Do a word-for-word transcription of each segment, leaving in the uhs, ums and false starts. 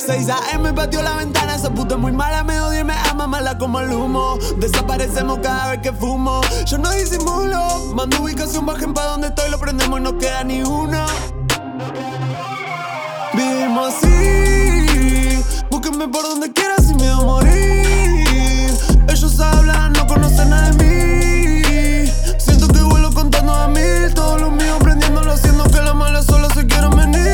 seis a eme pateó la ventana, esa puta es muy mala, me odia y me ama, mala como el humo. Desaparecemos cada vez que fumo, yo no disimulo. Mando ubicación, bajen pa' donde estoy, lo prendemos y no queda ni uno. Vivimos así, búsquenme por donde quiera sin miedo a morir. Ellos hablan, no conocen nada de mí. Siento que vuelo contando a mil, todos los míos prendiéndolo, haciendo que la mala solo se quieran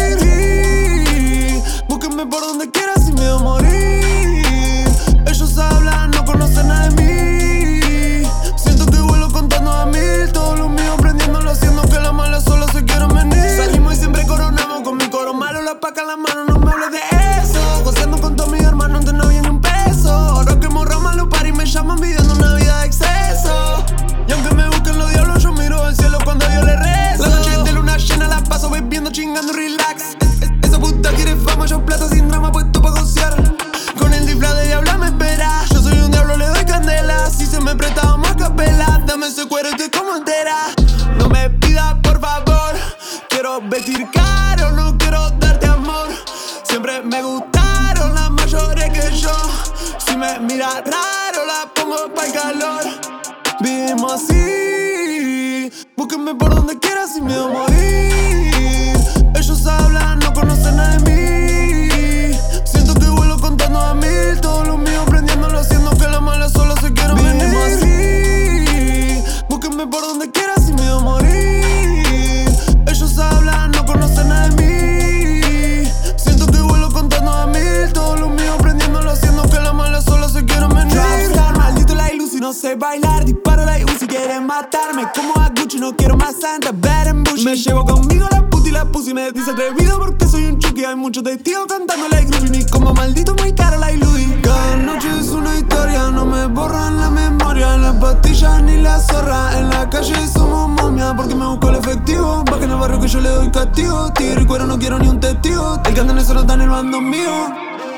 venir. Búsquenme por donde quiera sin miedo a morir. Ellos hablan, no conocen nada de mí. Siento que vuelo contando a mil, todos los míos prendiéndolo, haciendo que la mala solo se quieran venir. Salimos y siempre coronamos con mi coro malo, la paca en la mano, no me hables de eso. Goceando con todos mis hermanos, antes no había ni un peso. Ahora que morro malo para y me llaman pidiendo una vida de exceso. Y aunque me busquen los diablos, yo miro al cielo cuando yo le rezo. La noche de luna llena la paso bebiendo, chingando, relax. Es, es, esa puta quiere fama, yo plata sin drama, puesto pa' gocear. Con el disfraz de diabla me espera. Yo soy un diablo, le doy candela. Si se me presta, vamos a capela. Dame ese cuero, estoy como entera. No me pidas, por favor. Quiero vestir caro, no quiero darte amor. Siempre me gustaron las mayores que yo. Si me mira raro, la pongo pa'l calor. Vivimos así, búsquenme por donde quiera sin miedo a morir. Ellos hablan, no conocen nada de mí. Siento que vuelo contando a mil, todos los míos prendiéndolo, haciendo que la mala solo se quieran venir. Vivimos así, búsquenme por donde quiera sin miedo a morir. Ellos hablan, no conocen nada de mí. Siento que vuelo contando a mil, todos los míos prendiéndolo, haciendo que la mala solo se quieran venir. Rockstar, maldito la ilusión, no sé bailar, disparo la Uzi, quieren matarme. Como a Gucci, no quiero más Santa, bad and Bush. Me llevo conmigo la puta y la pussy me dice atrevido porque soy un chucky. Hay muchos testigos cantando like groovy, ni como maldito muy cara la iludi. Cada noche es una historia, no me borran la memoria. Las pastillas ni la zorra, en la calle somos momia. Porque me busco el efectivo, bajen al barrio que yo le doy castigo. Tigre y cuero, no quiero ni un testigo. El que anda en eso no está en el bando mío.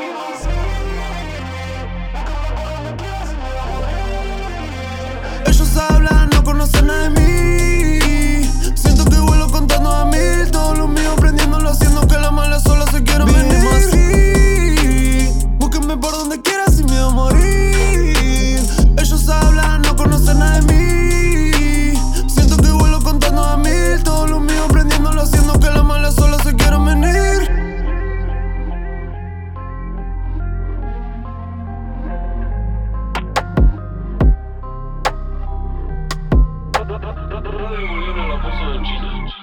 Ellos hablan, no conocen nada de mí. Siento que vuelo contando a mil, todos los míos prendiéndolo, haciendo que la mala solo se quieran venir. Así, búsquenme por donde quiera sin miedo a morir. Ellos hablan, no conocen nada de mí. Siento que vuelo contando a mil, todos los míos prendiéndolo, haciendo que la mala solo se quieran venir. Devolvieron la cosa de Chile.